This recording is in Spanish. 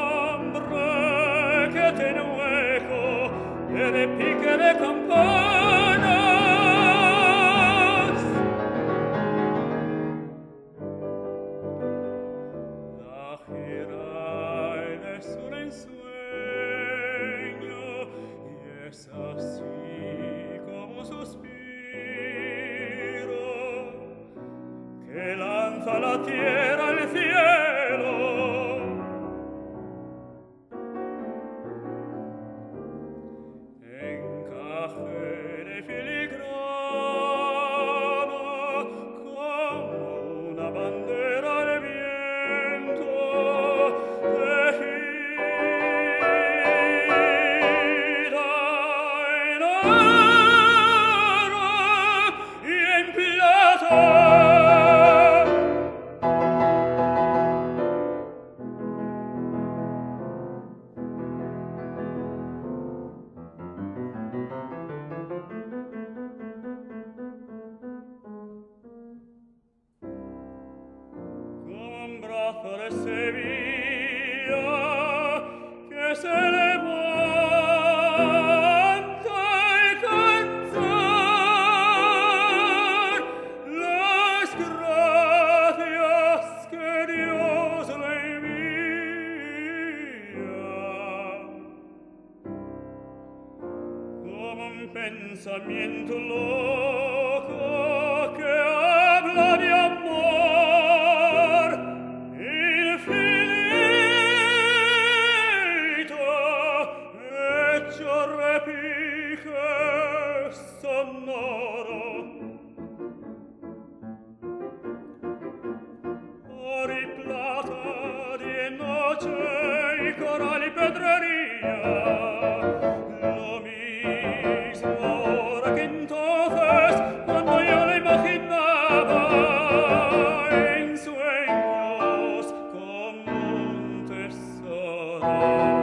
hambre que tiene un eco y repique de campanas. La gira es un ensueño y es así como un suspiro que lanza la tierra al cielo. Encaje de filigrana como una bandera al viento, tejida en oro y en plata. Un brazo de Sevilla que se levanta y cantar las gracias que Dios le envía, como un pensamiento loco que habla de amor infinito, hecho repique sonoro. Oro y plata, día y noche y coral y pedrería, lo mismo ahora que entonces cuando yo lo imaginaba en sueños como un tesoro.